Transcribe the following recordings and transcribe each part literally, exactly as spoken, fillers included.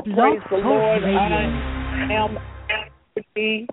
Blog praise the Talk Lord. Radio. I am happy.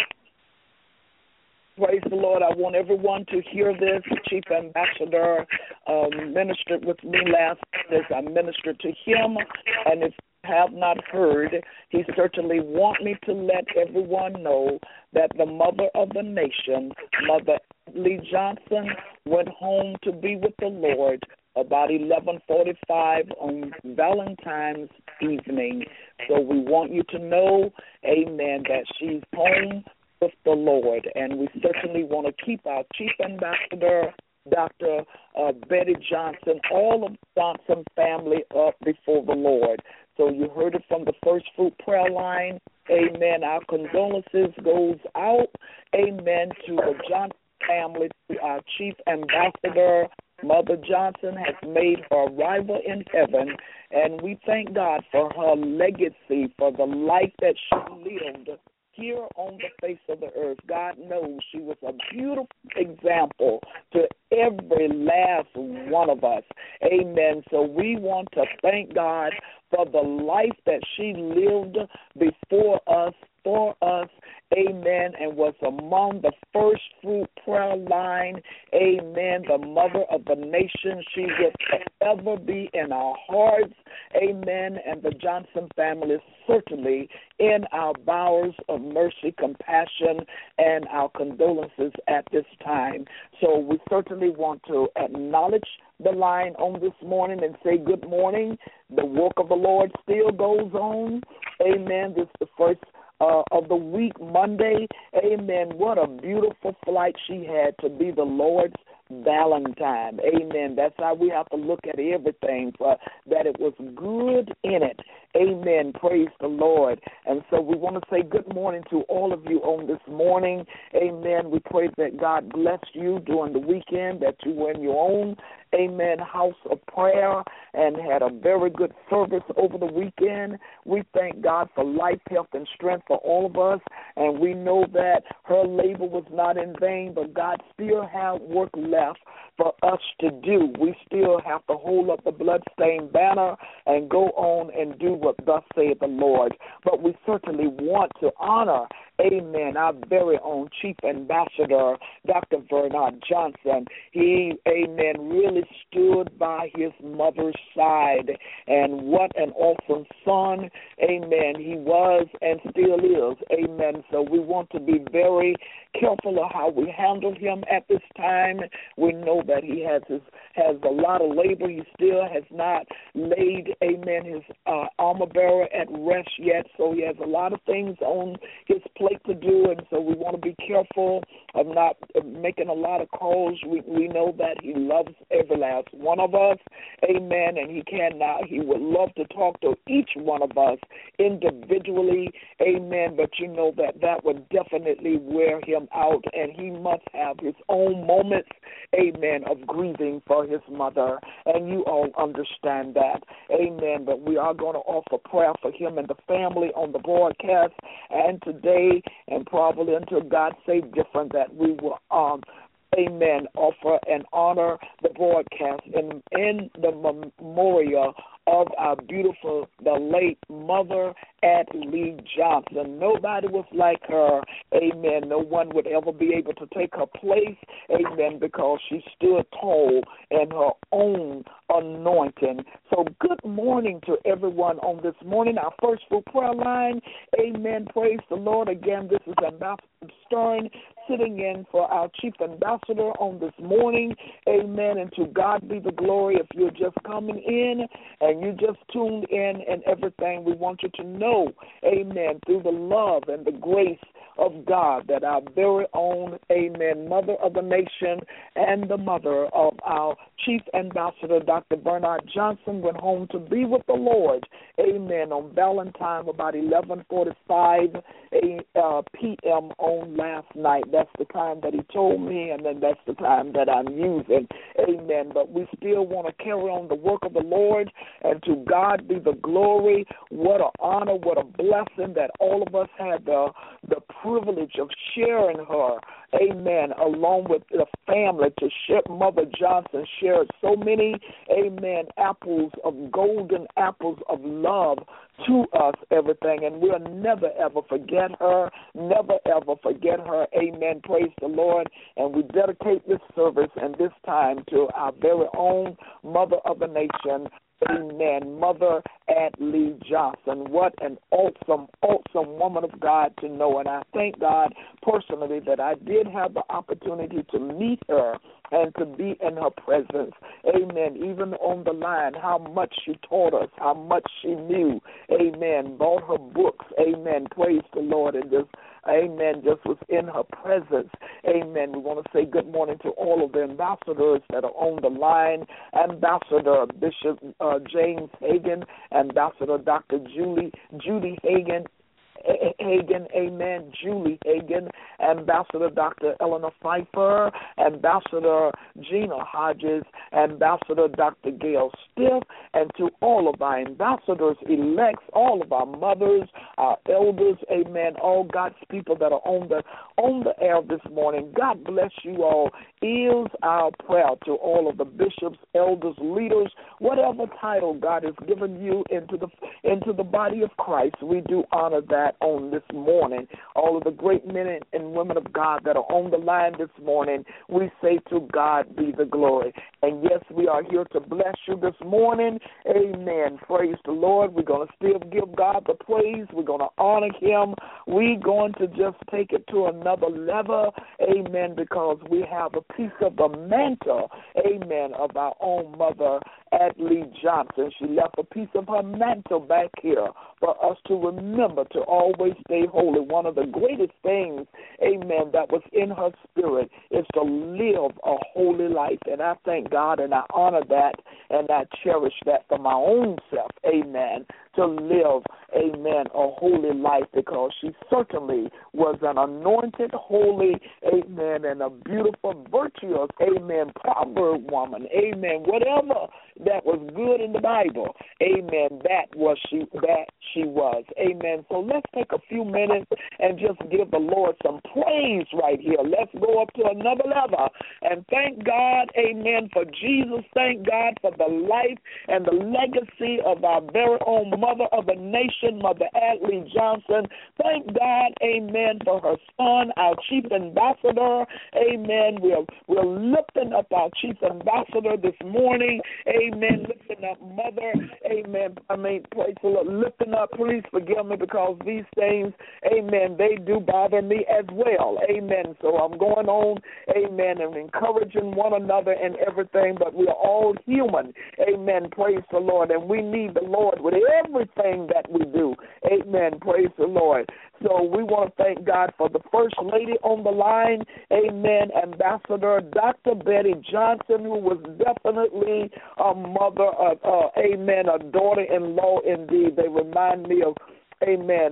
Praise the Lord. I want everyone to hear this. Chief Ambassador um, ministered with me last night as I ministered to him. And if you have not heard, he certainly want me to let everyone know that the mother of the nation, Mother Lee Johnson, went home to be with the Lord about eleven forty-five on Valentine's evening. So we want you to know, amen, that she's home with the Lord. And we certainly want to keep our Chief Ambassador, Doctor Uh, Betty Johnson, all of the Johnson family up before the Lord. So you heard it from the First Fruit prayer line. Amen. Our condolences goes out, amen, to the Johnson family, to our Chief Ambassador. Mother Johnson has made her arrival in heaven, and we thank God for her legacy, for the life that she lived here on the face of the earth. God knows she was a beautiful example to every last one of us. Amen. So we want to thank God for the life that she lived before us, for us, amen, and was among the First Fruit prayer line, amen, the mother of the nation. She will forever be in our hearts, amen, and the Johnson family certainly in our bowers of mercy, compassion, and our condolences at this time. So we certainly want to acknowledge the line on this morning and say good morning. The work of the Lord still goes on. Amen. This is the first uh, of the week, Monday. Amen. What a beautiful flight she had to be the Lord's Valentine. Amen. That's how we have to look at everything, for that it was good in it. Amen. Praise the Lord. And so we want to say good morning to all of you on this morning. Amen. We pray that God bless you during the weekend, that you were in your own, amen, house of prayer and had a very good service over the weekend. We thank God for life, health, and strength for all of us. And we know that her labor was not in vain, but God still had work left for us to do. We still have to hold up the bloodstained banner and go on and do what thus saith the Lord. But we certainly want to honor, amen, our very own Chief Ambassador, Doctor Bernard Johnson. He, amen, really stood by his mother's side. And what an awesome son, amen, he was and still is, amen. So we want to be very careful of how we handle him at this time. We know that he has his, has a lot of labor. He still has not laid, amen, his uh, armor bearer at rest yet. So he has a lot of things on his plate to do, and so we want to be careful of not making a lot of calls. We, we know that he loves every last one of us, amen, and he cannot. He would love to talk to each one of us individually, amen, but you know that that would definitely wear him out, and he must have his own moments, amen, of grieving for his mother, and you all understand that, amen, but we are going to offer prayer for him and the family on the broadcast, and today, and probably until God say different, that we will, um, amen, offer and honor the broadcast in, in the memorial of our beautiful, the late Mother At Lee Johnson. Nobody was like her, amen. No one would ever be able to take her place, amen, because she stood tall in her own anointing. So good morning to everyone on this morning. Our First Fruit prayer line, amen. Praise the Lord. Again, this is Ambassador Stern sitting in for our Chief Ambassador on this morning, amen. And to God be the glory. If you're just coming in and you just tuned in and everything, we want you to know, amen, through the love and the grace of God, that our very own, amen, Mother of the nation and the mother of our Chief Ambassador, Doctor Bernard Johnson, went home to be with the Lord, amen, on Valentine about eleven forty-five p.m. on last night. That's the time that he told me, and then that's the time that I'm using, amen. But we still want to carry on the work of the Lord, and to God be the glory. What an honor, what a blessing that all of us had the, the privilege of sharing her, amen, along with the family to share. Mother Johnson shared so many, amen, apples of golden apples of love to us, everything, and we'll never, ever forget her, never, ever forget her, amen, praise the Lord, and we dedicate this service and this time to our very own Mother of the Nation, amen, Mother Adlee Johnson. What an awesome, awesome woman of God to know, and I thank God personally that I did have the opportunity to meet her and to be in her presence, amen, even on the line, how much she taught us, how much she knew, amen, bought her books, amen, praise the Lord, and just, amen, just was in her presence, amen. We want to say good morning to all of the ambassadors that are on the line, Ambassador Bishop uh, James Hagan, Ambassador Doctor Julie, Judy Hagan, Hagan, amen, Julie Hagan, Ambassador Doctor Eleanor Pfeiffer, Ambassador Gina Hodges, Ambassador Doctor Gail Stiff, and to all of our ambassadors elects, all of our mothers, our elders, amen, all God's people that are on the on the air this morning. God bless you all. Is our prayer to all of the bishops, elders, leaders, whatever title God has given you into the into the body of Christ. We do honor that on this morning. All of the great men and women of God that are on the line this morning, we say to God be the glory. And yes, we are here to bless you this morning. Amen. Praise the Lord. We're going to still give God the praise. We're going to honor him. We're going to just take it to another level. Amen. Because we have a piece of the mantle, amen, of our own Mother Adlee Johnson. She left a piece of her mantle back here for us to remember to always stay holy. One of the greatest things, amen, that was in her spirit is to live a holy life. And I thank God and I honor that and I cherish that for my own self, amen, to live, amen, a holy life because she certainly was an anointed, holy, amen, and a beautiful, virtuous, amen, proverb woman, amen, whatever that was good in the Bible, amen, that was she, that she was, amen. So let's take a few minutes and just give the Lord some praise right here. Let's go up to another level and thank God, amen, for Jesus. Thank God for the life and the legacy of our very own Mother of the Nation, Mother Adlee Johnson. Thank God, amen, for her son, our Chief Ambassador, amen. We're, we're lifting up our Chief Ambassador this morning, amen, lifting up Mother, amen, I mean, praise the Lord, lifting up, please forgive me because these things, amen, they do bother me as well, amen. So I'm going on, amen, and encouraging one another and everything, but we are all human, amen, praise the Lord, and we need the Lord with everything that we do, amen, praise the Lord. So we want to thank God for the First Lady on the line, amen, Ambassador Doctor Betty Johnson, who was definitely a mother, uh, uh, amen, a daughter-in-law indeed. They remind me of, amen,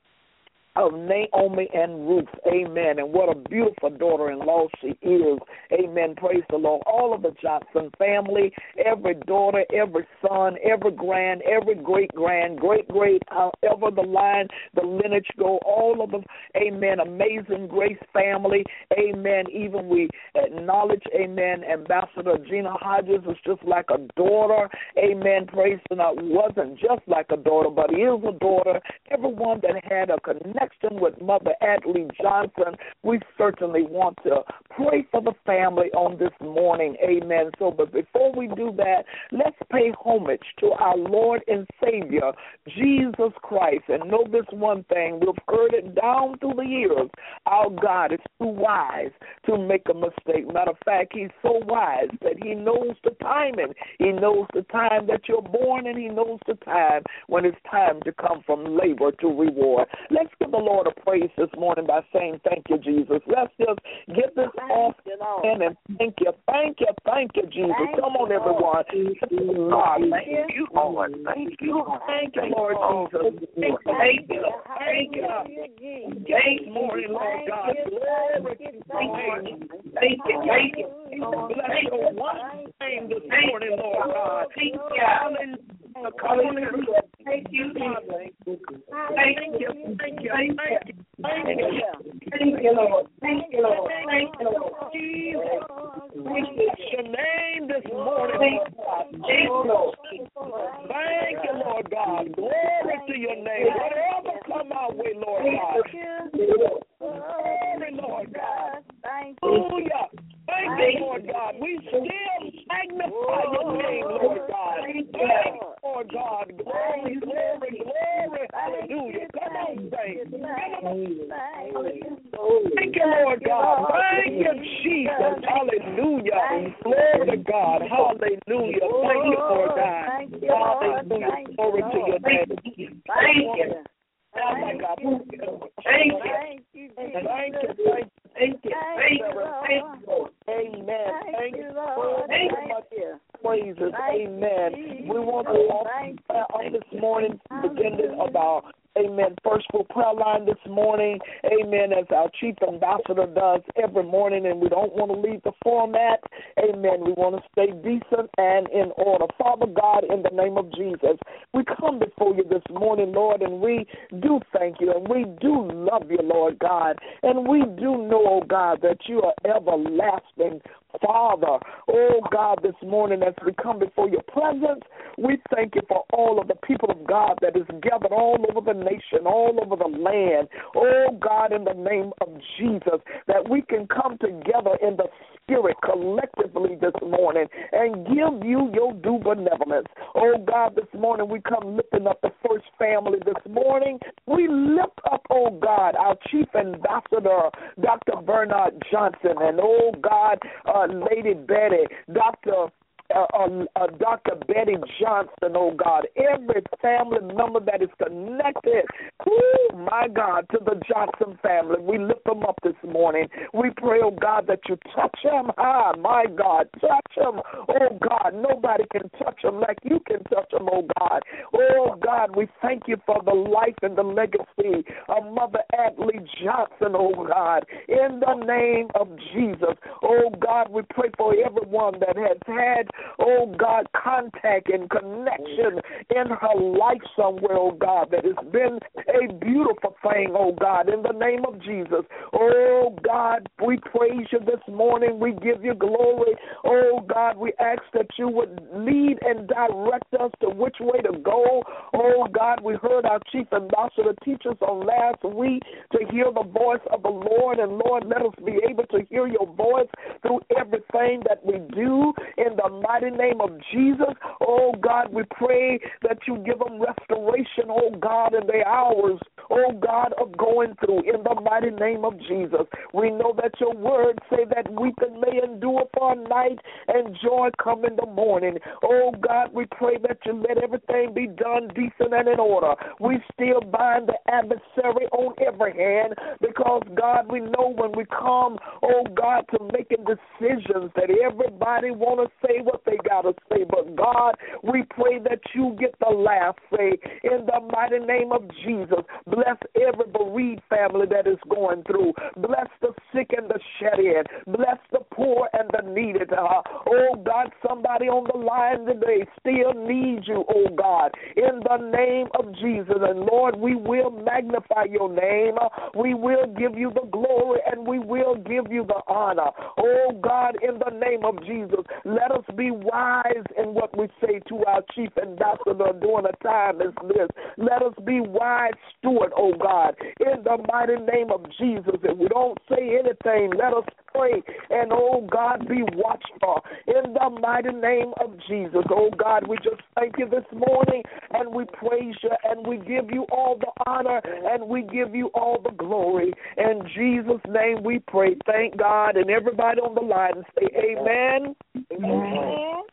of Naomi and Ruth, amen, and what a beautiful daughter-in-law she is, amen, praise the Lord. All of the Johnson family, every daughter, every son, every grand, every great-grand, great-great, however the line, the lineage go, all of the, amen, Amazing Grace family, amen, even we acknowledge, amen, Ambassador Gina Hodges was just like a daughter, amen, praise the Lord, wasn't just like a daughter, but is a daughter, everyone that had a connection with Mother Adlee Johnson, we certainly want to pray for the family on this morning, amen. So, but before we do that, let's pay homage to our Lord and Savior, Jesus Christ, and know this one thing, we've heard it down through the years, our God is too wise to make a mistake. Matter of fact, he's so wise that he knows the timing. He knows the time that you're born, and he knows the time when it's time to come from labor to reward. Let's give the Lord a praise this morning by saying thank you, Jesus. Let's just get this off in and thank you, thank you, thank you, Jesus. Thank Come on, everyone. Thank you, Lord. Thank you, thank you, Lord Jesus. Thank you, thank you, thank you. This morning, Lord God. Glory to you. Thank you, thank you. Bless your one name this morning, Lord God. Thank you. Hallelujah. Thank you, Father. Thank you. Thank you. Thank you. Thank you. Thank you, Lord. Thank you, Lord. Thank you, Lord. Jesus. We bless your name this morning, Lord God. Thank you, Lord. Thank you, Lord God. Glory to your name. Whatever come our way, Lord God. Glory, Lord God. Hallelujah. Thank you, Lord God. We still magnify your name, Lord God. Thank you, Lord God. Glory, glory, glory. Hallelujah. Come on, saints. Thank you, Lord God. Thank you, Jesus. Hallelujah. Glory to God. Hallelujah. Thank you, Lord God. Hallelujah. Glory to your name. Thank you. Oh, my God. Thank you. Thank you. Thank you. Thank you. Thank you. Thank you. Amen. Thank you, Lord. Thank you. Praises. Amen. We want to offer on this morning, beginning of our Amen. First full prayer line this morning. Amen. As our chief ambassador does every morning, and we don't want to leave the format. Amen. We want to stay decent and in order. Father God, in the name of Jesus, we come before you this morning, Lord, and we do thank you, and we do love you, Lord God, and we do know, oh God, that you are everlasting Father. Oh God, this morning as we come before your presence, we thank you for all of the people of God that is gathered all over the nation, all over the land. Oh God, in the name of Jesus, that we can come together in the Spirit collectively this morning and give you your due benevolence. Oh God, this morning we come lifting up the first family this morning. We lift up, oh God, our chief ambassador, Doctor Bernard Johnson, and oh God, uh, Lady Betty, Doctor Uh, uh, uh, Doctor Betty Johnson, oh God, every family member that is connected, oh my God, to the Johnson family. We lift them up this morning. We pray, oh God, that you touch them. Ah, my God, touch them. Oh God, nobody can touch them like you can touch them, oh God. Oh God, we thank you for the life and the legacy of Mother Adley Johnson, oh God, in the name of Jesus. Oh God, we pray for everyone that has had, oh God, contact and connection in her life somewhere, oh God, that has been a beautiful thing, oh God, in the name of Jesus. Oh God, we praise you this morning. We give you glory. Oh God, we ask that you would lead and direct us to which way to go. Oh God, we heard our chief ambassador teach us on last week to hear the voice of the Lord, and Lord, let us be able to hear your voice through everything that we do in the mighty name of Jesus. Oh God, we pray that you give them restoration, oh God, in their hours, oh God, of going through in the mighty name of Jesus. We know that your words say that weeping may endure for a night and joy come in the morning. Oh God, we pray that you let everything be done decent and in order. We still bind the adversary on every hand because, God, we know when we come, oh God, to making decisions that everybody want to say what they got to say. But, God, we pray that you get the last say in the mighty name of Jesus. Bless every bereaved family that is going through. Bless the sick and the shed-in. Bless the poor and the needed. Uh, oh, God, somebody on the line today still needs you, oh, God, in the name of Jesus. And, Lord, we will magnify your name. We will give you the glory and we will give you the honor. Oh, God, in the name of Jesus, let us be wise in what we say to our chief ambassador during a time as this. Let us be wise steward, oh God, in the mighty name of Jesus. If we don't say anything, let us pray and, oh God, be watchful in the mighty name of Jesus. Oh God, we just thank you this morning and we praise you and we give you all the honor and we give you all the glory. In Jesus' name we pray. Thank God. And everybody on the line say amen. Amen.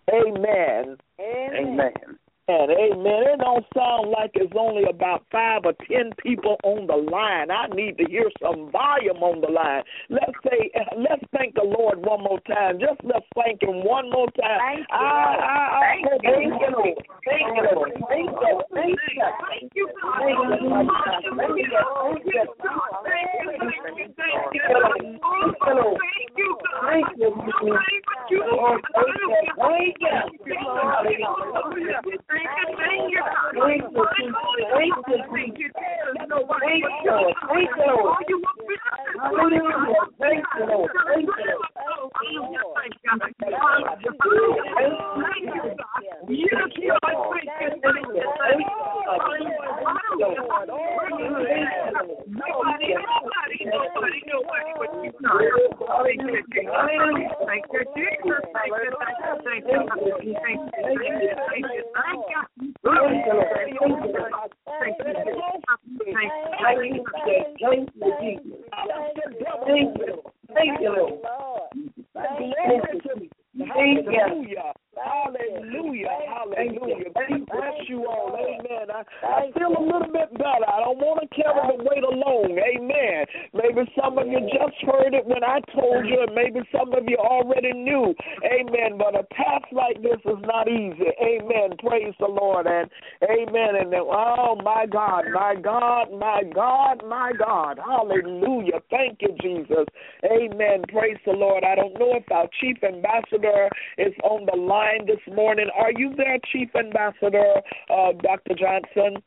Amen. Amen. Amen. And amen. It don't sound like it's only about five or ten people on the line. I need to hear some volume on the line. Let's say, let's thank the Lord one more time. Just let's thank him one more time. Thank you, I, I, I, thank, you, Lord. Thank you, Lord. Thank you, Lord. Thank you, Lord. Thank you, Hallelujah. Hallelujah. Hallelujah. God bless you all. Amen. I, I feel a little bit better. I don't want to carry the weight alone. Amen. Maybe some of you just heard it when I told you, and maybe some of you already knew. Amen. But a task like this is not easy. Amen. Praise the Lord. And amen. And then, oh, my God, my God, my God, my God. Hallelujah. Thank you, Jesus. Amen. Praise the Lord. I don't know if our Chief Ambassador is on the line this morning. Are you there, Chief Ambassador, uh, Doctor Johnson?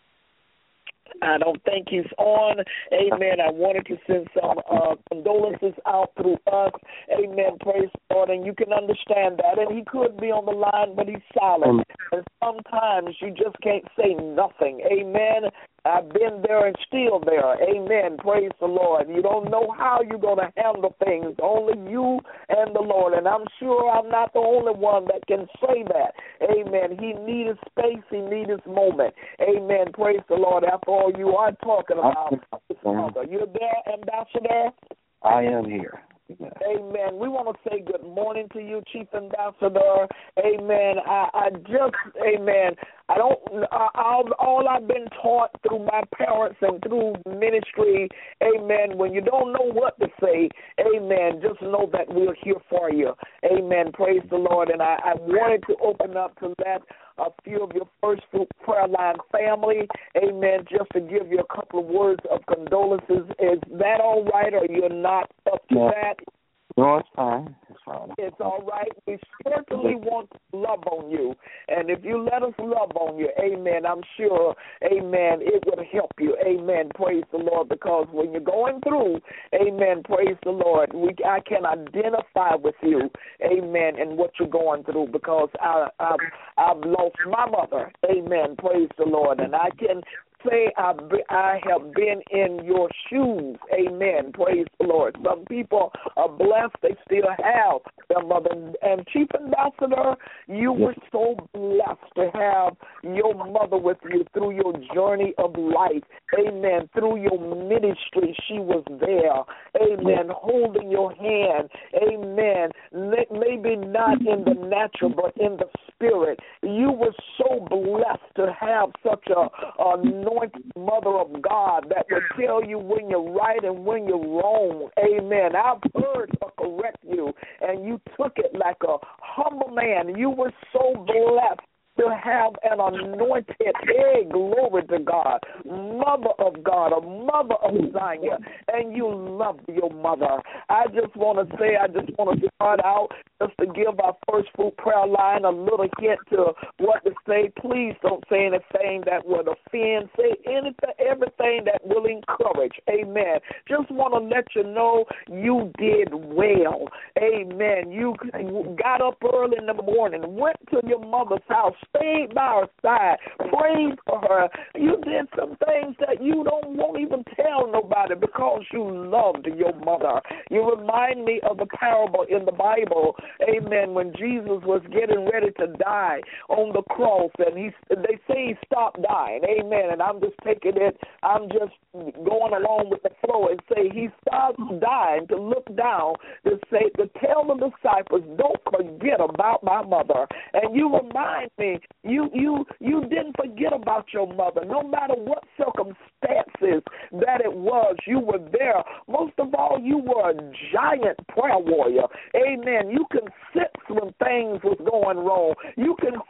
I don't think he's on. Amen. I wanted to send some uh, condolences out through us. Amen. Praise the Lord. And you can understand that. And he could be on the line, but he's silent. And sometimes you just can't say nothing. Amen. I've been there and still there. Amen. Praise the Lord. You don't know how you're going to handle things. Only you and the Lord. And I'm sure I'm not the only one that can say that. Amen. He needs space. He needs his moment. Amen. Praise the Lord. After all, you are talking about his father. You're there, Ambassador? I am here. Amen. Amen. We want to say good morning to you, Chief Ambassador. Amen. I, I just, amen. I don't, I, all, all I've been taught through my parents and through ministry, amen, when you don't know what to say, amen, just know that we're here for you. Amen. Praise the Lord. And I, I wanted to open up to that. A few of your First Fruit Prayer Line family, amen, just to give you a couple of words of condolences. Is that all right, or you're not up to no. that? No, it's fine. It's fine. It's all right. We certainly want to love on you. And if you let us love on you, amen, I'm sure, amen, it would help you. Amen. Praise the Lord. Because when you're going through, amen, praise the Lord, we I can identify with you, amen, and what you're going through, because I, I've, I've lost my mother. Amen. Praise the Lord. And I can say I, I have been in your shoes. Amen. Praise the Lord. Some people are blessed. They still have their mother. And Chief Ambassador, you were so blessed to have your mother with you through your journey of life. Amen. Through your ministry, she was there. Amen. Holding your hand. Amen. Maybe not in the natural, but in the spirit. You were so blessed to have such a, a anointed mother of God that will tell you when you're right and when you're wrong. Amen. I've heard her correct you, and you took it like a humble man. You were so blessed to have an anointed, hey, glory to God, mother of God, a mother of Zion, and you loved your mother. I just want to say, I just want to start out just to give our First Fruit Prayer Line a little hint to what to say. Please don't say anything that would offend. Say anything, everything that will encourage. Amen. Just want to let you know you did well. Amen. You got up early in the morning, went to your mother's house, stayed by her side, prayed for her. You did some things that you don't won't even tell nobody because you loved your mother. You remind me of the parable in the Bible, amen, when Jesus was getting ready to die on the cross, and he they say he stopped dying, amen, and I'm just taking it, I'm just going along with the flow and say he stopped dying to look down to say, to tell the disciples, don't forget about my mother. And you remind me, you you you didn't forget about your mother, no matter what circumstances that it was, you were there. Most of all, you were a giant prayer warrior. Amen. You can sense when things was going wrong. You can sense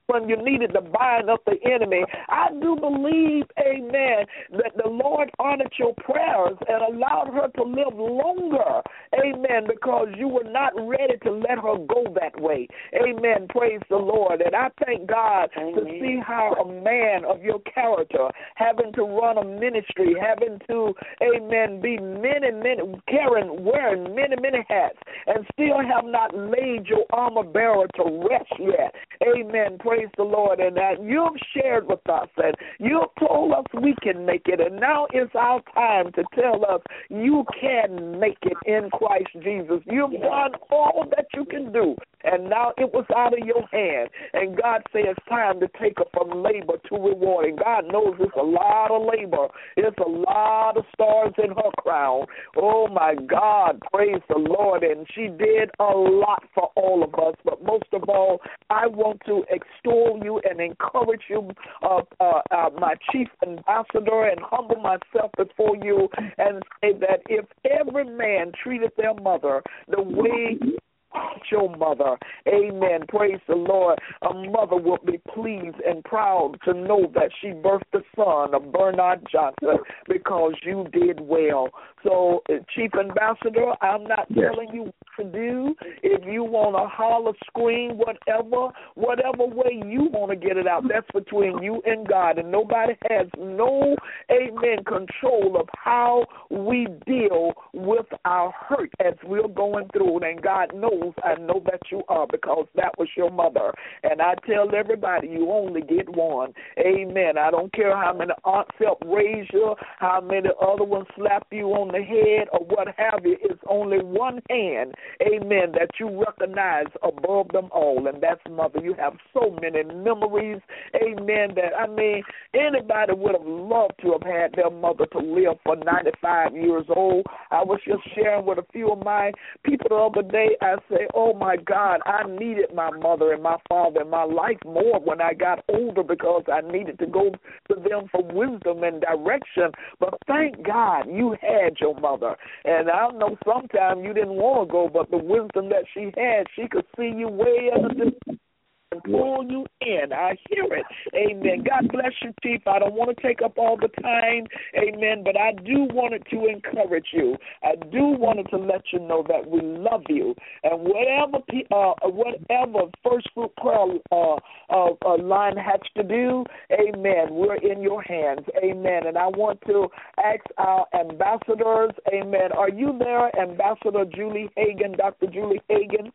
when you needed to bind up the enemy. I do believe, amen, that the Lord honored your prayers and allowed her to live longer, amen, because you were not ready to let her go that way. Amen. Praise the Lord. And I thank God amen. To see how a man of your character, having to run a ministry, having to, amen, be many, many, carrying, wearing many, many hats, and still have not laid your armor bearer to rest yet. Amen. Praise the Lord. And that you've shared with us and you've told us we can make it. And now it's our time to tell us you can make it in Christ Jesus. You've done all that you can do. And now it was out of your hand. And God says it's time to take her from labor to reward. And God knows it's a lot of labor. It's a lot of stars in her crown. Oh, my God. Praise the Lord. And she did a lot for all of us. But most of all, I want to extol you and encourage you, uh, uh, uh, my chief ambassador, and humble myself before you and say that if every man treated their mother the way your mother, amen, praise the Lord, a mother will be pleased and proud to know that she birthed the son of Bernard Johnson because you did well. So, Chief Ambassador, I'm not yes. telling you what to do. If you want to holler, scream, whatever, whatever way you want to get it out, that's between you and God. And nobody has no, amen, control of how we deal with our hurt as we're going through. And God knows, I know that you are, because that was your mother. And I tell everybody, you only get one. Amen. I don't care how many aunts help raise you, how many other ones slap you on the head or what have you. It's only one hand, amen, that you recognize above them all, and that's mother. You have so many memories, amen, that, I mean, anybody would have loved to have had their mother to live for ninety-five years old. I was just sharing with a few of my people the other day. I say, oh, my God, I needed my mother and my father in my life more when I got older because I needed to go to them for wisdom and direction. But thank God you had your mother. And I know sometimes you didn't want to go, but the wisdom that she had, she could see you way in the distance and pull you in. I hear it. Amen. God bless you, Chief. I don't want to take up all the time. Amen. But I do want it to encourage you. I do want it to let you know that we love you. And whatever uh, whatever First Fruit Prayer uh, uh, uh, line has to do, amen, we're in your hands. Amen. And I want to ask our ambassadors, amen, are you there, Ambassador Julie Hagan, Doctor Julie Hagan?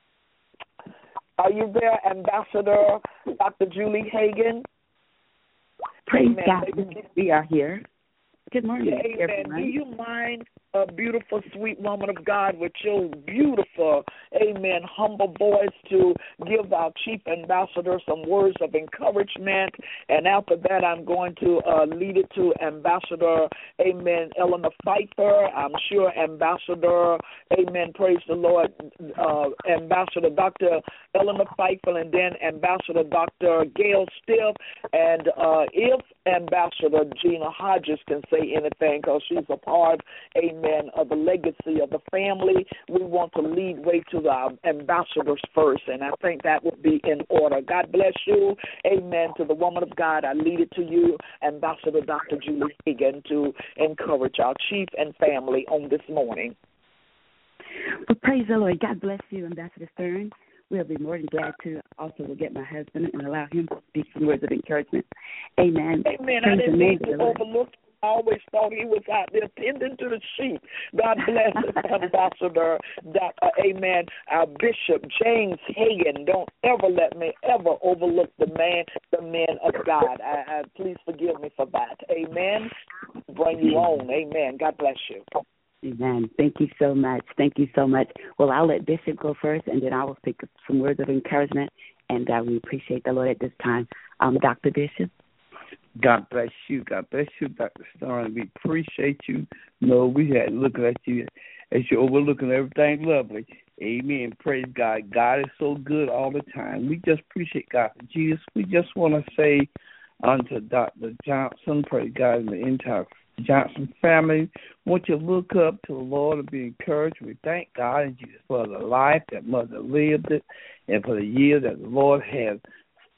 Are you there, Ambassador Doctor Julie Hagan? Praise Amen. God. We are here. Good morning, Amen. everyone. Do you mind, a beautiful, sweet woman of God, with your beautiful, amen, humble voice to give our Chief Ambassador some words of encouragement? And after that, I'm going to uh, lead it to Ambassador, amen, Eleanor Pfeiffer. I'm sure Ambassador, amen, praise the Lord, uh, Ambassador Doctor Eleanor Pfeiffer, and then Ambassador Doctor Gail Stiff. And uh, if Ambassador Gina Hodges can say anything, because she's a part, amen, of the legacy of the family, we want to lead way to the ambassadors first, and I think that would be in order. God bless you. Amen. To the woman of God, I lead it to you, Ambassador Doctor Julie Hagan, to encourage our chief and family on this morning. Well, praise the Lord. God bless you, Ambassador Stern. We'll be more than glad to also get my husband and allow him to speak some words of encouragement. Amen. Amen. I didn't mean to overlook. I always thought he was out there tending to the sheep. God bless Ambassador, uh, amen, our Bishop James Hagan. Don't ever let me ever overlook the man, the men of God. I, I, please forgive me for that. Amen. Bring you on. Amen. God bless you. Amen. Thank you so much. Thank you so much. Well, I'll let Bishop go first, and then I will speak some words of encouragement, and uh, we appreciate the Lord at this time. Um, Doctor Bishop. God bless you. God bless you, Doctor Stern. We appreciate you. No, we had looking at you as you're overlooking everything lovely. Amen. Praise God. God is so good all the time. We just appreciate God for Jesus. We just want to say unto Doctor Johnson, praise God, and the entire Johnson family, want you to look up to the Lord and be encouraged. We thank God and Jesus for the life that Mother lived it and for the years that the Lord has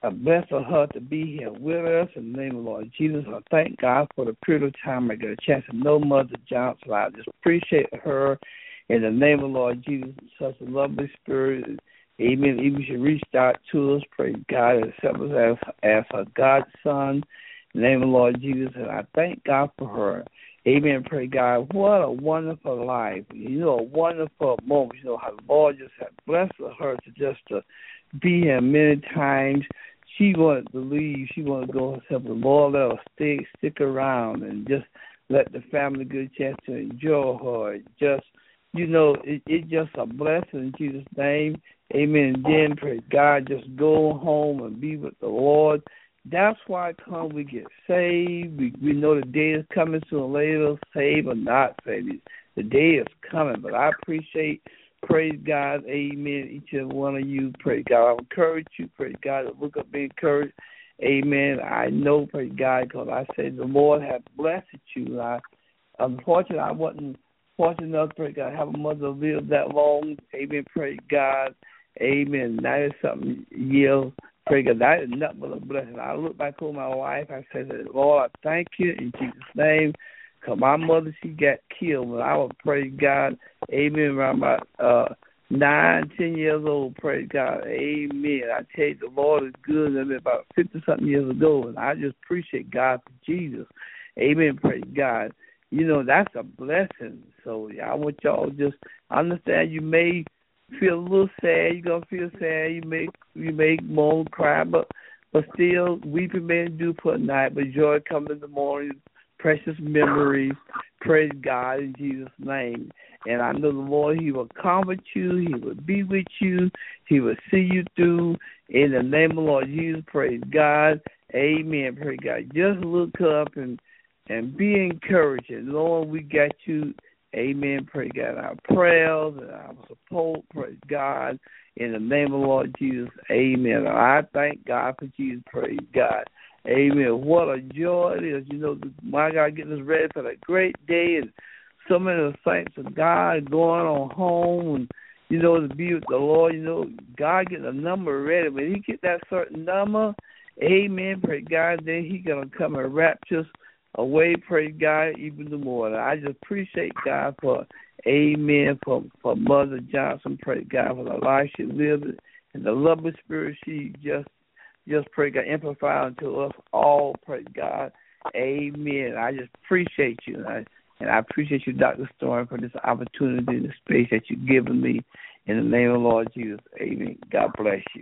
a blessing for her to be here with us in the name of the Lord Jesus. I thank God for the period of time I get a chance to know Mother Johnson. I just appreciate her in the name of the Lord Jesus. Such a lovely spirit. Amen. Even she reached out to us, praise God, and accepted us as, as her godson in the name of the Lord Jesus. And I thank God for her. Amen. Pray God. What a wonderful life. You know, a wonderful moment. You know, how the Lord just had blessed her to just to be here many times. She wanted to leave. She wanted to go herself. The Lord let her stay, stick around and just let the family get a chance to enjoy her. Just, you know, it, it's just a blessing in Jesus' name. Amen. And then, pray God, just go home and be with the Lord. That's why come we get saved. We, we know the day is coming sooner or later, saved or not saved. The day is coming. But I appreciate, praise God, amen, each and one of you. Praise God. I encourage you, praise God, to look up, be encouraged. Amen. I know, praise God, because I say the Lord has blessed you. I, unfortunately, I wasn't fortunate enough, praise God, to have a mother live that long. Amen. Praise God. Amen. ninety-something years. Pray God, that is nothing but a blessing. I look back on my wife, I said, Lord, I thank you in Jesus' name. Because my mother, she got killed when I was, praise God, amen, around about uh, nine, ten years old, praise God, amen. I tell you, the Lord is good. I mean, about fifty-something years ago, and I just appreciate God for Jesus. Amen, praise God. You know, that's a blessing. So yeah, I want y'all to just understand you may feel a little sad. You're gonna feel sad. You may you may moan, cry, but but still, weeping may endure for a night, but joy comes in the morning. Precious memories. Praise God in Jesus' name. And I know the Lord, He will comfort you. He will be with you. He will see you through. In the name of the Lord Jesus, praise God. Amen. Praise God. Just look up and and be encouraged. And Lord, we got you. Amen. Praise God. Our prayers and our support. Praise God. In the name of the Lord Jesus. Amen. I thank God for Jesus. Praise God. Amen. What a joy it is. You know, my God, getting us ready for that great day. And so many of the saints of God going on home and, you know, to be with the Lord. You know, God getting a number ready. When He get that certain number, amen, praise God, then He going to come and rapture us away, praise God, even the more. And I just appreciate God for, amen, for, for Mother Johnson, praise God, for the life she lived and the lovely spirit she just, just pray God, amplify unto us all, praise God, amen. I just appreciate you. And I, and I appreciate you, Doctor Storm, for this opportunity and the space that you've given me in the name of the Lord Jesus, amen. God bless you.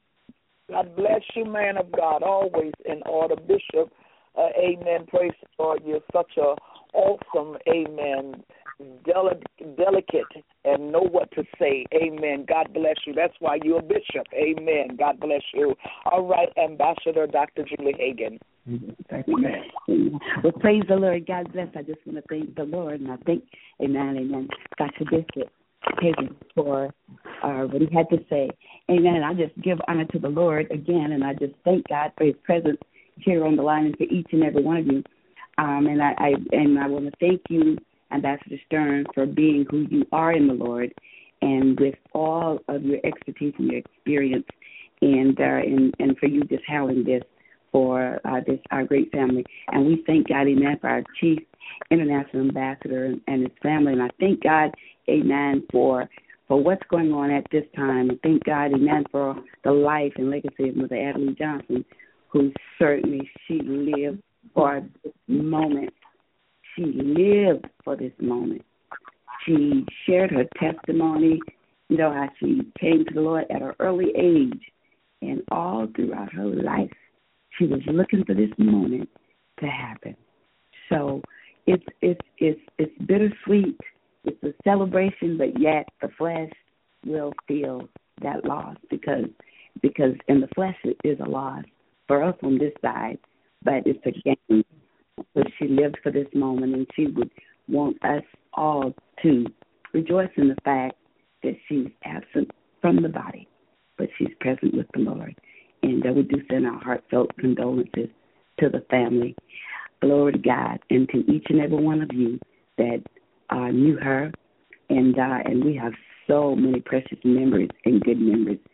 God bless you, man of God, always in order, Bishop. Uh, amen. Praise the Lord. You're such a awesome, amen, deli- delicate, and know what to say. Amen. God bless you. That's why you're a bishop. Amen. God bless you. All right, Ambassador Doctor Julie Hagan. Thank you. Well, praise the Lord. God bless. I just want to thank the Lord, and I thank, amen, amen, Doctor Bishop Hagan for uh, what he had to say. Amen. And I just give honor to the Lord again, and I just thank God for His presence here on the line and for each and every one of you. Um, and I, I and I want to thank you, Ambassador Stern, for being who you are in the Lord, and with all of your expertise and your experience, and uh, and, and for you just handling this for uh, this our great family. And we thank God, amen, for our chief international ambassador and, and his family. And I thank God, amen, for for what's going on at this time. And thank God, amen, for the life and legacy of Mother Adeline Johnson, who certainly she lived for this moment. She lived for this moment. She shared her testimony, you know, how she came to the Lord at an early age, and all throughout her life, she was looking for this moment to happen. So it's it's it's it's bittersweet. It's a celebration, but yet the flesh will feel that loss because because in the flesh it is a loss for us on this side, but it's a gain. So she lived for this moment, and she would want us all to rejoice in the fact that she's absent from the body, but she's present with the Lord. And uh, we do send our heartfelt condolences to the family. Glory to God, and to each and every one of you that uh, knew her. And uh, and we have so many precious memories and good memories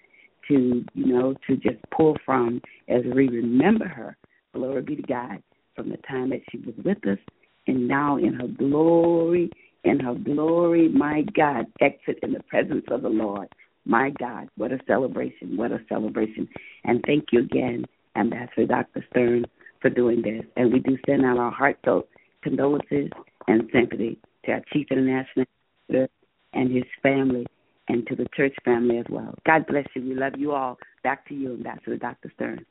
to, you know, to just pull from as we remember her. Glory be to God, from the time that she was with us and now in her glory, in her glory, my God, exit in the presence of the Lord. My God, what a celebration, what a celebration. And thank you again, Ambassador Doctor Stern, for doing this. And we do send out our heartfelt condolences and sympathy to our Chief International and his family and to the church family as well. God bless you. We love you all. Back to you, Ambassador Doctor Stern.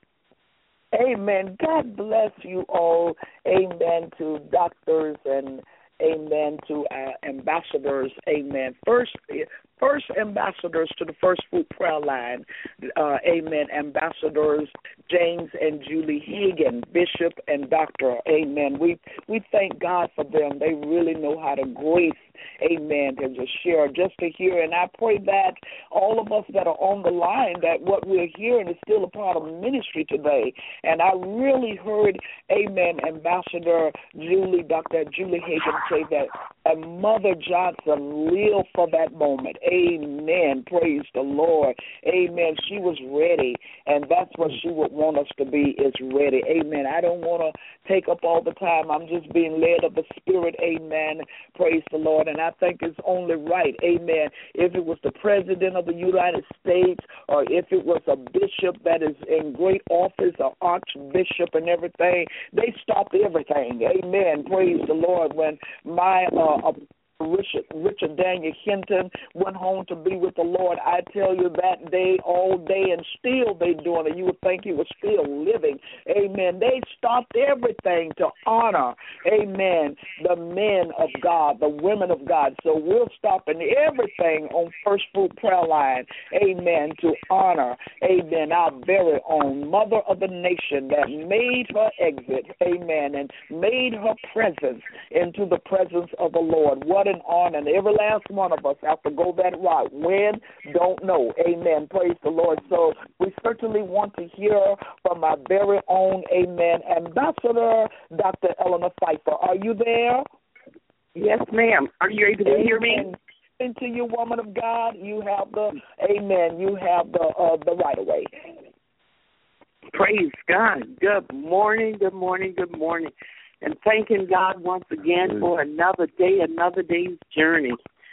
Amen. God bless you all. Amen to doctors and amen to our ambassadors. Amen. First, first ambassadors to the First Fruit Prayer Line. Uh, amen. Ambassadors James and Julie Hagan, Bishop and Doctor. Amen. We we thank God for them. They really know how to grace. Amen. To just share, just to hear. And I pray that all of us that are on the line, that what we're hearing is still a part of ministry today. And I really heard, amen, Ambassador Julie, Doctor Julie Hagan say that and Mother Johnson lived for that moment. Amen. Praise the Lord. Amen. She was ready, and that's what she would want us to be, is ready. Amen. I don't want to take up all the time. I'm just being led of the Spirit. Amen. Praise the Lord. And I think it's only right. Amen. If it was the President of the United States or if it was a bishop that is in great office, or archbishop and everything, they stopped everything. Amen. Praise the Lord. When my uh, Richard, Richard Daniel Hinton went home to be with the Lord, I tell you, that day, all day, and still they doing it. You would think he was still living. Amen. They stopped everything to honor, amen, the men of God, the women of God. So we're stopping everything on First Fruit Prayer Line, amen, to honor, amen, our very own Mother of the Nation that made her exit, amen, and made her presence into the presence of the Lord. What an honor. And every last one of us have to go that route. When? Don't know. Amen. Praise the Lord. So we certainly want to hear from our very own, amen, Ambassador Doctor Eleanor Pfeiffer. Are you there? Yes, ma'am. Are you able to hear me? Into you, woman of God, you have the, amen, you have the, uh, the right of way. Praise God. Good morning, good morning, good morning. And thanking God once again for another day, another day's journey.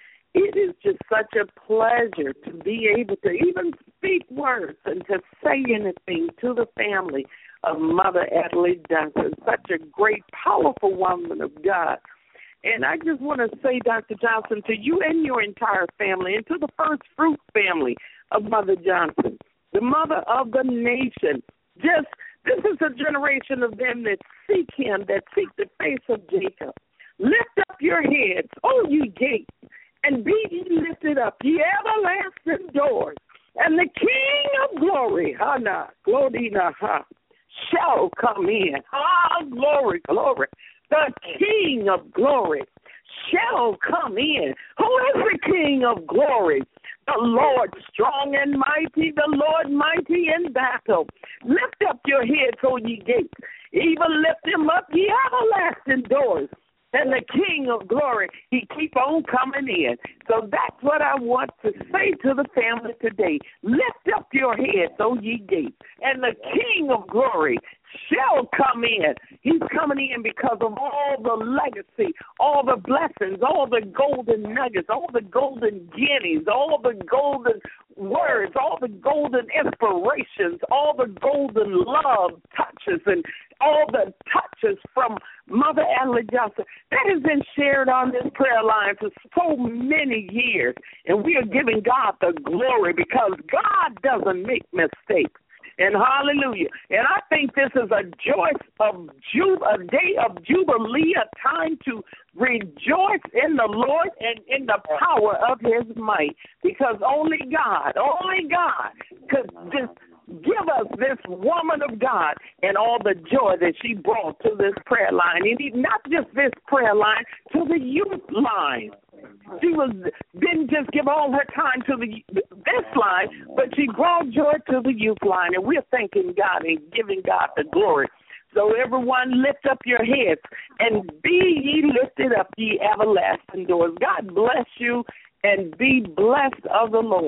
It is just such a pleasure to be able to even speak words and to say anything to the family of Mother Adelaide Johnson, such a great, powerful woman of God. And I just want to say, Doctor Johnson, to you and your entire family, and to the First Fruit family of Mother Johnson, the mother of the nation, just this is a generation of them that seek him, that seek the face of Jacob. Lift up your heads, O ye gates, and be ye lifted up, ye everlasting doors, and the King of glory, Hana, Glorina, ha, shall come in. Ah, glory, glory. The King of glory shall come in. Who is the King of glory? The Lord strong and mighty, the Lord mighty in battle. Lift up your heads, O ye gates. Even lift him up, ye everlasting doors. And the King of glory, he keep on coming in. So that's what I want to say to the family today. Lift up your heads, O ye gates, and the King of glory shall come in. He's coming in because of all the legacy, all the blessings, all the golden nuggets, all the golden guineas, all the golden words, all the golden inspirations, all the golden love touches, and all the touches from Mother Adelaide Johnson that has been shared on this prayer line for so many years. And we are giving God the glory because God doesn't make mistakes. And hallelujah. And I think this is a joy of ju- a day of jubilee, a time to rejoice in the Lord and in the power of his might. Because only God, only God could just give us this woman of God and all the joy that she brought to this prayer line. And not just this prayer line, to the youth line. She was didn't just give all her time to the this line, but she brought joy to the youth line, and we're thanking God and giving God the glory. So everyone, lift up your heads and be ye lifted up, ye everlasting doors. God bless you and be blessed of the Lord.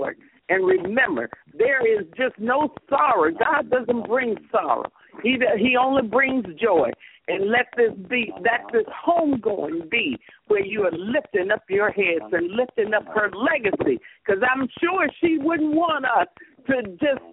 And remember, there is just no sorrow. God doesn't bring sorrow. He he only brings joy. And let this be, let this homegoing be where you are lifting up your heads and lifting up her legacy. Because I'm sure she wouldn't want us to just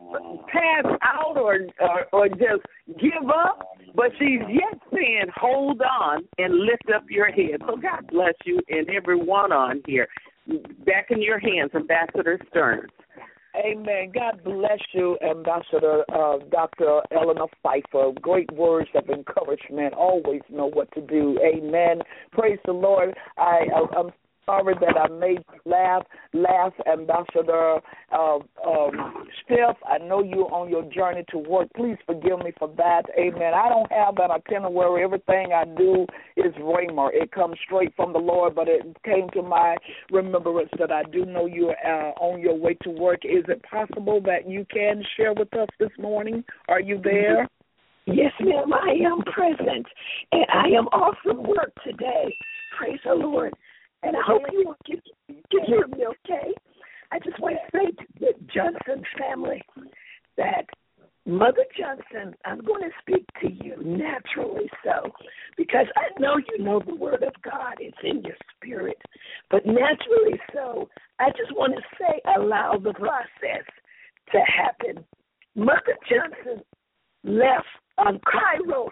pass out or, or or just give up. But she's yet saying, hold on and lift up your head. So God bless you and everyone on here. Back in your hands, Ambassador Stearns. Amen. God bless you, Ambassador uh, Doctor Eleanor Pfeiffer. Great words of encouragement. Always know what to do. Amen. Praise the Lord. I, I, I'm sorry that I made you laugh, laugh, Ambassador uh, um, Steph. I know you're on your journey to work. Please forgive me for that. Amen. I don't have that itinerary. Everything I do is rhema. It comes straight from the Lord, but it came to my remembrance that I do know you're uh, on your way to work. Is it possible that you can share with us this morning? Are you there? Yes, ma'am. I am present, and I am off from work today. Praise the Lord. And I hope you can, can hear me okay. I just want to say to the Johnson family that Mother Johnson, I'm going to speak to you naturally so, because I know you know the Word of God. It's in your spirit. But naturally so, I just want to say allow the process to happen. Mother Johnson left on Kairos,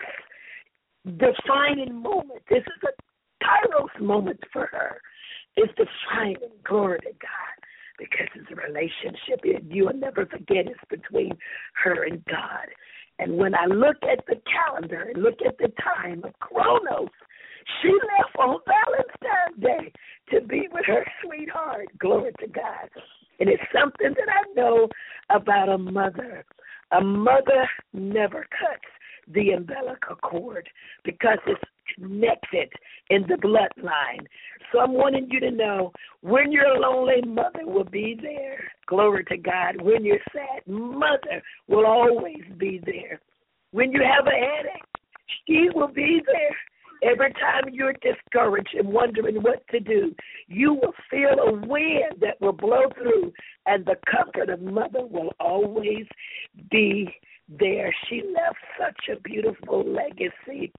defining moment. This is a Kairos moment for her. It's defining, glory to God, because it's a relationship. You will never forget it's between her and God. And when I look at the calendar and look at the time of Chronos, she left on Valentine's Day to be with her sweetheart. Glory to God. And it's something that I know about a mother. A mother never cuts the umbilical cord because it's connected in the bloodline. So I'm wanting you to know when you're lonely, mother will be there. Glory to God. When you're sad, mother will always be there. When you have a headache, she will be there. Every time you're discouraged and wondering what to do, you will feel a wind that will blow through, and the comfort of mother will always be there. She left such a beautiful legacy.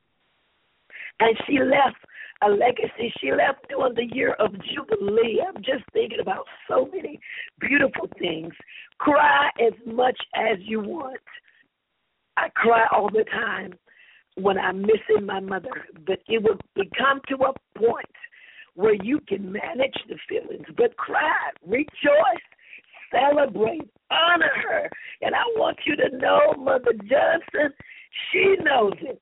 And she left a legacy. She left during the year of Jubilee. I'm just thinking about so many beautiful things. Cry as much as you want. I cry all the time when I'm missing my mother. But it will come to a point where you can manage the feelings. But cry, rejoice, celebrate, honor her. And I want you to know, Mother Johnson, she knows it.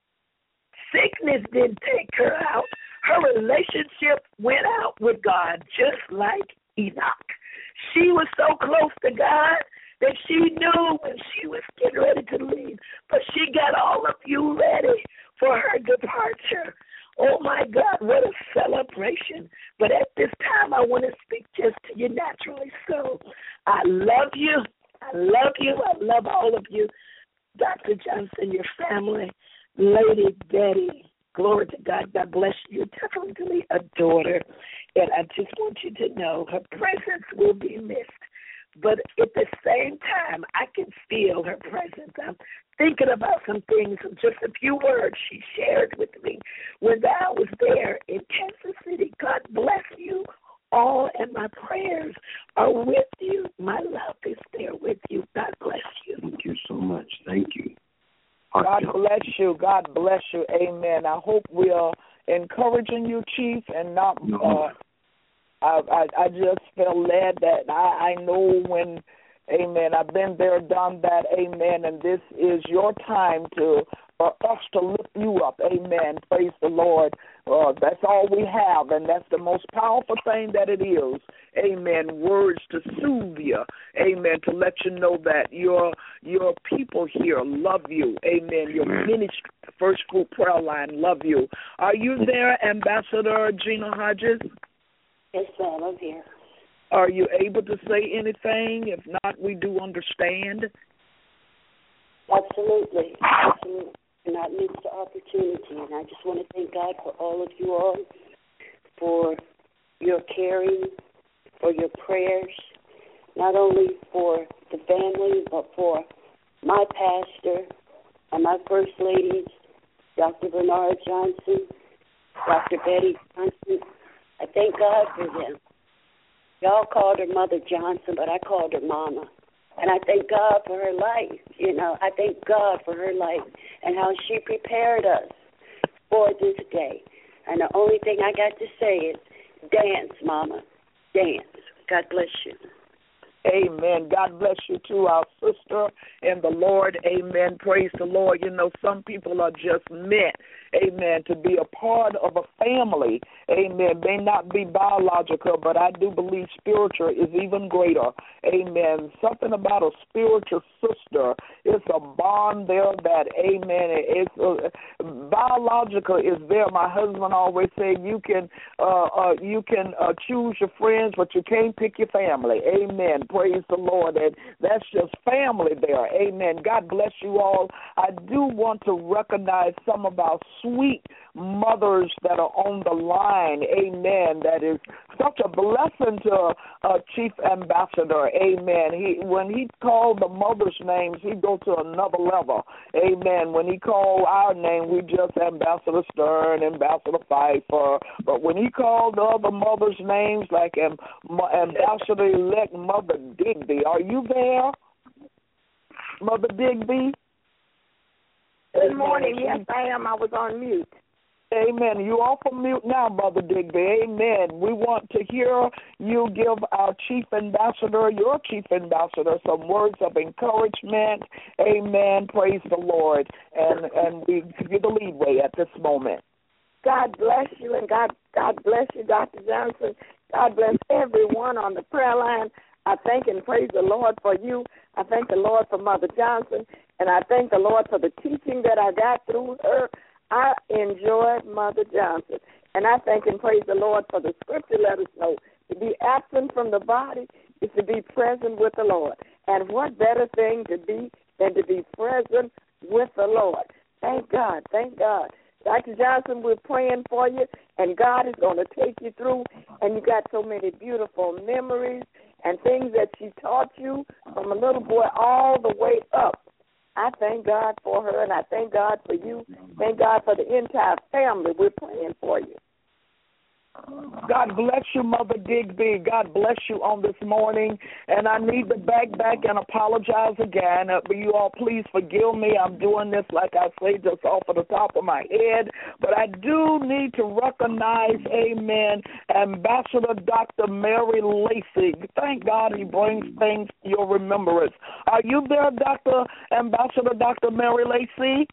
Sickness didn't take her out. Her relationship went out with God, just like Enoch. She was so close to God that she knew when she was getting ready to leave. But she got all of you ready for her departure. Oh, my God, what a celebration. But at this time, I want to speak just to you naturally. So I love you. I love you. I love all of you. Doctor Johnson, your family, Lady Betty, glory to God. God bless you. You're definitely a daughter. And I just want you to know her presence will be missed. But at the same time, I can feel her presence. I'm thinking about some things, just a few words she shared with me when I was there in Kansas City. God bless you all, and my prayers are with you. My love is there with you. God bless you. Thank you so much. Thank you. God bless you. God bless you. Amen. I hope we are encouraging you, Chief, and not. Uh, I, I I just feel led that I, I know when. Amen. I've been there, done that. Amen. And this is your time to for us to lift you up. Amen. Praise the Lord. Uh, that's all we have, and that's the most powerful thing that it is. Amen. Words to soothe you. Amen. To let you know that your your people here love you. Amen. Your ministry, First Group Prayer Line, love you. Are you there, Ambassador Gina Hodges? Yes, ma'am. I'm here. Are you able to say anything? If not, we do understand. Absolutely. Absolutely. And I miss the opportunity. And I just want to thank God for all of you all, for your caring, for your prayers. not only for the family, but for my pastor and my first ladies, Doctor Bernard Johnson, Doctor Betty Johnson. I thank God for them. Y'all called her Mother Johnson, but I called her Mama. And I thank God for her life. You know, I thank God for her life and how she prepared us for this day. And the only thing I got to say is, dance, Mama, dance. God bless you. Amen. God bless you too, our sister in the Lord. Amen. Praise the Lord. You know, some people are just meant, amen, to be a part of a family. Amen. May not be biological, but I do believe spiritual is even greater. Amen. Something about a spiritual sister. It's a bond there that, amen, it's uh, biological is there. My husband always said you can uh, uh, you can uh, choose your friends, but you can't pick your family. Amen. Praise the Lord. And that's just family there. Amen. God bless you all. I do want to recognize some of our sweet mothers that are on the line. Amen. That is such a blessing to uh, Chief Ambassador. Amen. He when he called the mothers' names, he go to another level. Amen. When he called our name, we just Ambassador Stern, Ambassador Pfeiffer. But when he called the other mothers' names, like um, Ambassador-elect Mother Digby, are you there, Mother Digby? Good morning. Yes, I am. I was on mute. Amen. You off of mute now, Mother Digby. Amen. We want to hear you give our Chief Ambassador, your Chief Ambassador, some words of encouragement. Amen. Praise the Lord. And and we give you the leadway at this moment. God bless you, and God God bless you, Doctor Johnson. God bless everyone on the prayer line. I thank and praise the Lord for you. I thank the Lord for Mother Johnson, and I thank the Lord for the teaching that I got through her. I enjoyed Mother Johnson, and I thank and praise the Lord for the scripture. Let us know to be absent from the body is to be present with the Lord. And what better thing to be than to be present with the Lord? Thank God. Thank God. Doctor Johnson, we're praying for you, and God is going to take you through, and you got so many beautiful memories and things that she taught you from a little boy all the way up. I thank God for her, and I thank God for you. Thank God for the entire family. We're praying for you. God bless you, Mother Digby. God bless you on this morning. And I need to back back and apologize again. Uh, you all please forgive me. I'm doing this, like I say, just off of the top of my head. But I do need to recognize, amen, Ambassador Doctor Mary Lacey. Thank God he brings things to your remembrance. Are you there, Doctor Ambassador Doctor Mary Lacey?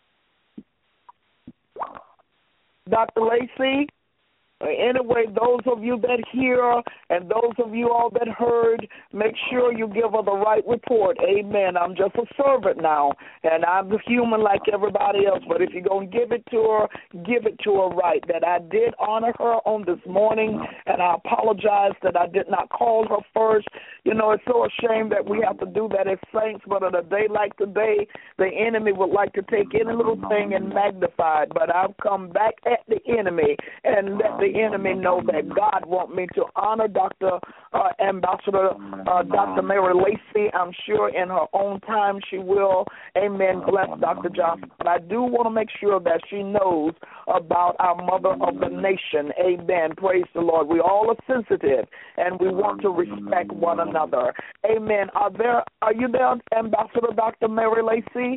Doctor Lacey? Anyway, those of you that hear and those of you all that heard, make sure you give her the right report. Amen. I'm just a servant now, and I'm human like everybody else. But if you're going to give it to her, give it to her right. That I did honor her on this morning, and I apologize that I did not call her first. You know, it's so a shame that we have to do that as saints, but on a day like today, the enemy would like to take any little thing and magnify it. But I've come back at the enemy and let the enemy know that God wants me to honor Doctor Uh, Ambassador uh, Doctor Mary Lacey. I'm sure in her own time she will. Amen. Bless Doctor Johnson. But I do want to make sure that she knows about our mother of the nation. Amen. Praise the Lord. We all are sensitive, and we want to respect one another. Amen. Are there? Are you there, Ambassador Doctor Mary Lacey?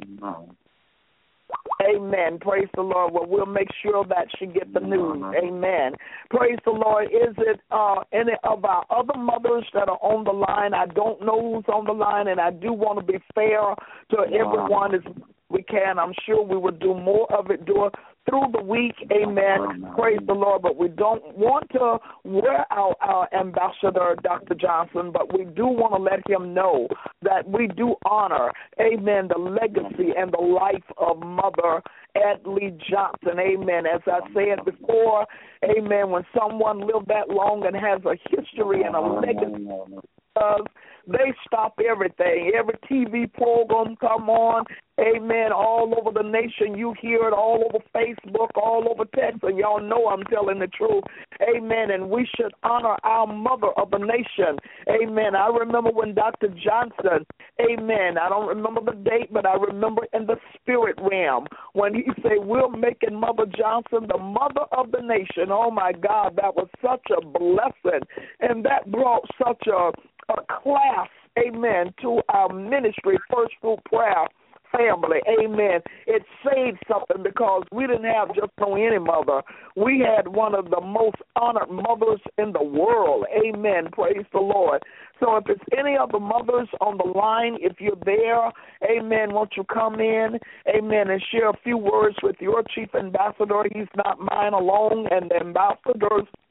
Amen. Praise the Lord. Well, we'll make sure that she gets the news. Amen. Praise the Lord. Is it uh, any of our other mothers that are on the line? I don't know who's on the line, and I do want to be fair to everyone as we can. I'm sure we will do more of it through the week. Amen. Praise the Lord. But we don't want to wear out our ambassador, Doctor Johnson, but we do want to let him know that we do honor, amen, the legacy and the life of Mother Adley Johnson. Amen. As I said before, amen, when someone lived that long and has a history and a legacy of They stop everything. Every T V program come on, amen, all over the nation. You hear it all over Facebook, all over text, and y'all know I'm telling the truth. Amen. And we should honor our mother of the nation. Amen. I remember when Doctor Johnson, amen, I don't remember the date, but I remember in the spirit realm when he said, we're making Mother Johnson the mother of the nation. Oh, my God, that was such a blessing. And that brought such a, a class, amen, to our ministry, First Fruit Prayer family, amen. It saved something because we didn't have just no any mother. We had one of the most honored mothers in the world, amen. Praise the Lord. So if it's any of the mothers on the line, if you're there, amen, won't you come in, amen, and share a few words with your chief ambassador. He's not mine alone, and the ambassadors